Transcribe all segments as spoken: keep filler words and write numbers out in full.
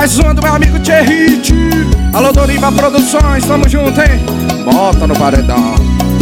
Mais uma do meu amigo Thierry. Alô, Doriva Produções, tamo junto, hein? Bota no paredão.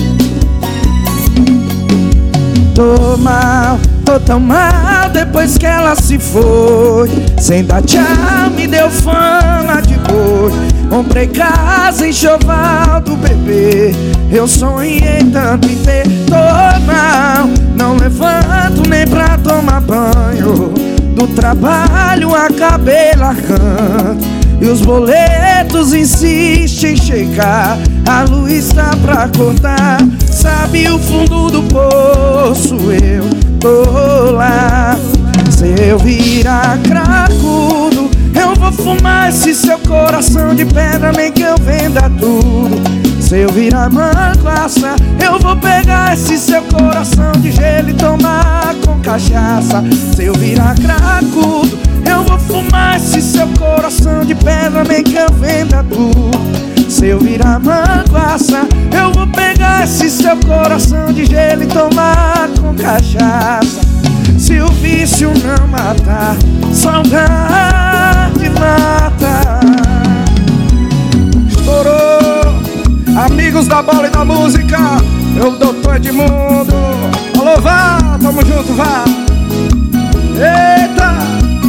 Tô mal, tô tão mal depois que ela se foi. Sem dar tchau me deu fama de boi. Comprei casa em Choval do bebê. Eu sonhei tanto em ter. Tô mal, não levanto nem pra tomar banho. Do trabalho acabei largando. E os boletos insistem em chegar. A luz tá pra cortar. Sabe o fundo do poço, eu tô lá. Se eu virar cracudo, eu vou fumar esse seu coração de pedra, nem que eu venda tudo. Se eu virar manguaça, eu vou pegar esse seu coração de gelo e tomar com cachaça. Se eu virar cracudo, eu vou fumar esse seu coração de pedra, nem que eu venda tudo. Se eu virar manguaça, eu vou pegar esse seu coração de gelo e tomar com cachaça. Se o vício não matar, saudade mata. Estourou! Amigos da bola e da música, eu doutor Edmundo. Alô, vá, tamo junto, vá. Eita!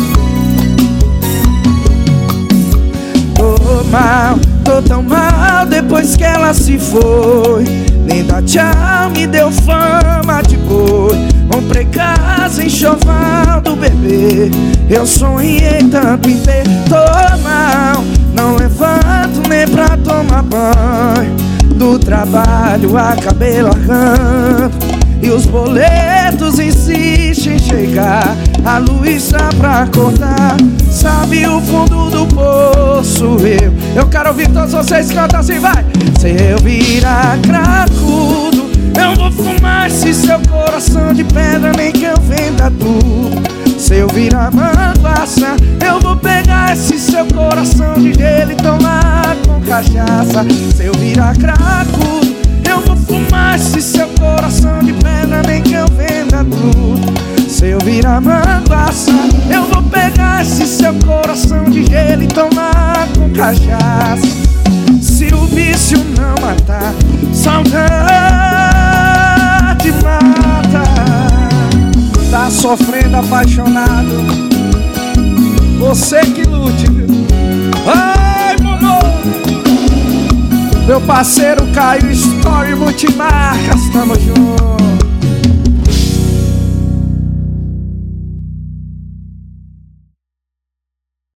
Tô mal, tô tão mal depois que ela se foi. Nem dar tchau me deu fama de boi. Comprei casa em Choval do bebê. Eu sonhei tanto em ter. Tô mal, não levanto nem pra tomar banho. Do trabalho acabei largando. E os boletos insistem em chegar. A luz tá pra cortar. Sabe o fundo do poço, eu Eu quero ouvir todos vocês cantar assim, vai! Se eu virar cracudo, eu vou fumar esse seu coração de pedra, nem que eu venda tudo. Se eu virar manguaça, eu vou pegar esse seu coração de gelo e tomar com cachaça. Se eu virar cracudo, eu vou fumar esse seu coração de pedra, nem que eu venda tudo. Se eu virar manguaça, eu vou pegar esse seu coração de gelo e tomar com cachaça. Se o vício não matar, saudade mata. Tá sofrendo apaixonado, você que lute. Ai, mamô! Meu parceiro Caio Story Multimarcas, tamo junto.